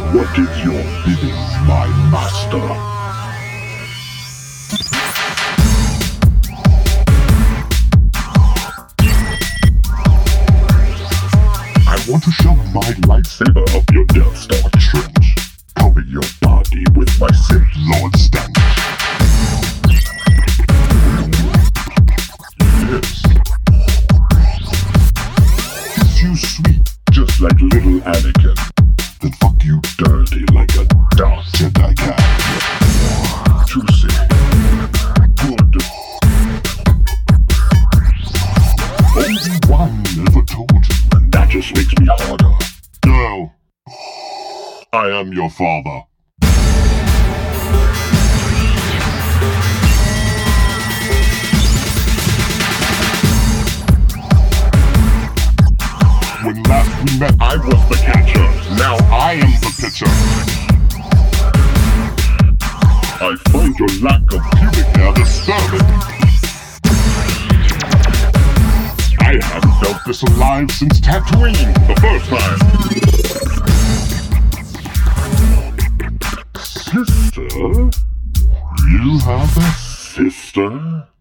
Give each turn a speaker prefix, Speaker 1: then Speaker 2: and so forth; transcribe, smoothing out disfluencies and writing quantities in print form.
Speaker 1: What is your bidding, my master? I want to shove my lightsaber up your Death Star trench. Cover your body with my Sith Lord stench. Yes. Kiss you sweet, just like little Anakin. Then fuck you dirty like a dark Jedi cat. Juicy. Good. Obi-Wan never told you, and that just makes me harder. Girl, I am your father. When last we met, I was the catcher. Now I am the pitcher. I find your lack of pubic hair disturbing. I haven't felt this alive since Tatooine the first time. Sister? You have a sister?